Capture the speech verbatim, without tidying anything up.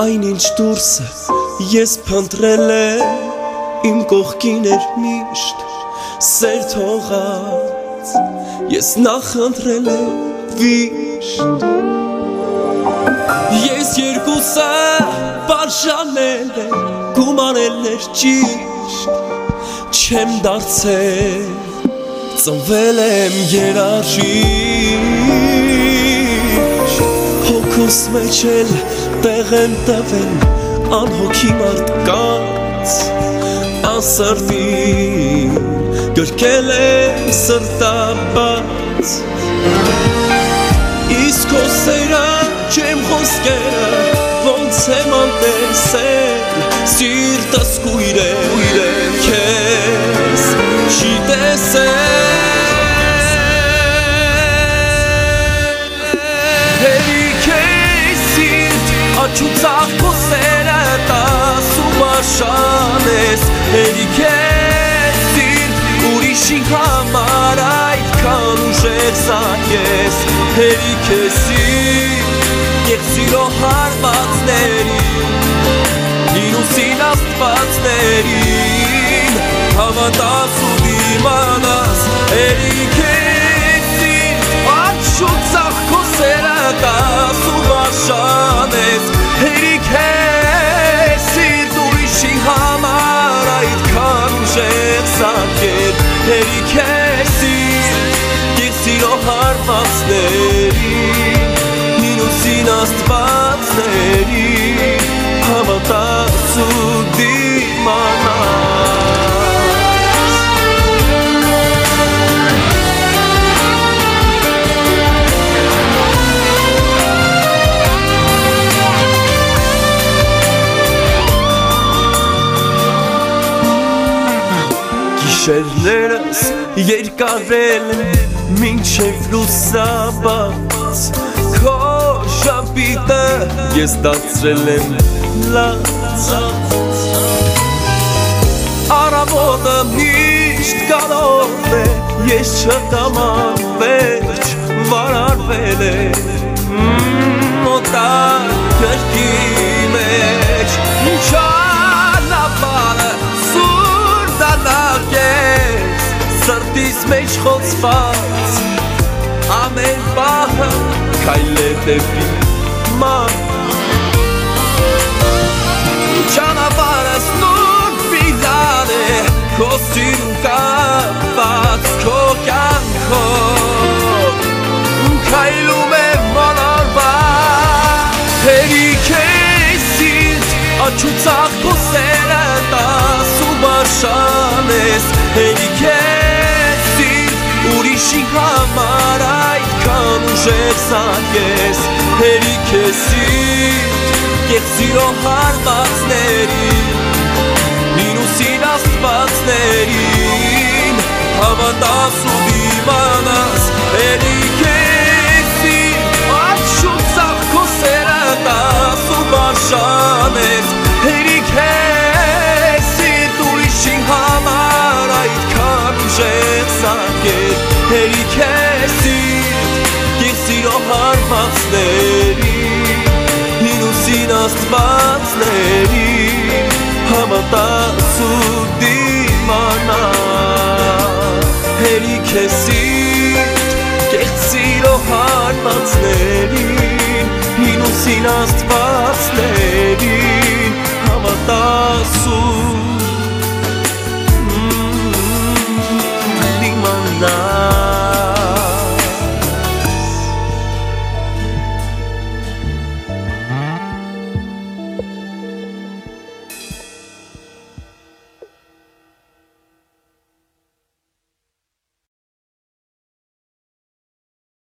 Այնինչ դուրսը ես փնտրել եմ իմ կողքին էր միշտ սեր թողած ես նախընտրել եմ վիշտ Ես երկուսը բաժանել եմ գումանել էր ճիշտ չեմ դարձել ծնվել եմ երաժիշտ հոգուս մեջ էլ տեղ եմ տվել անհոգի մարդկանց անսրտին գրկել եմ սրտաբաց իսկ քո սերը չեմ խոսքերը ոնց եմ անտեսել սիրտս կույր է քեզ չի տեսել հերիք է սիրտ աչուծախ քո սերը տասում աշան ես հերիք է սիրտ ուրիշի համար այդքան ուժեղ զանգես հերիք է սիրտ Եղսիրո հարվածներին Նինուսին աստվածներին Հավատաս ու դիմանաս Հերիք է սիրտ Աչուծախ քո սերը տաս ու բաշանես Հերիք է սիրտ ուրիշի համար այդքան ուժեղ զանգել Հերիք է սիրտ Եղսիրո հարվածներին Նինուսին աստվածների հավատաս ու դիմանաս Գիշերներս երկարել մինչև լուսաբաց Քո շապիտը ես դարձրել եմ լաց Առավոտը միշտ գալով է ես չտամանվեջ վարարվել է մոտար կրկի մեջ Չանապարը սուր դանակ ես սրտիս մեջ խոցված ամեն պահը Քայլ է դեպի ման Ճանապարհս նոր վիզան է Քո սիրուն կապված քո կյանքով Քայլում է մանարված Հերիք է սիրտ Աչուծախ քո սերը տաս ու բաշանես Հերիք է սիրտ ուրիշի համար այդքան ուժեղ զանգես Հերիք է սիրտ Եղսիրո հարվածներին Նինուսին աստվածներին Հավատաս ու դիմանաս Հերիք է սիրտ Աչուծախ քո սերը տաս ու բաշանես Հերիք է սիրտ ուրիշի համար այդքան ուժեղ զանգել Հերիք է սիրտ Եղսիրո հարվածներին Նինուսին աստվածներին Հավատաս ու դիմանաս Հերիք է սիրտ Եղսիրո հարվածներին Նինուսին աստվածներին Հավատաս ու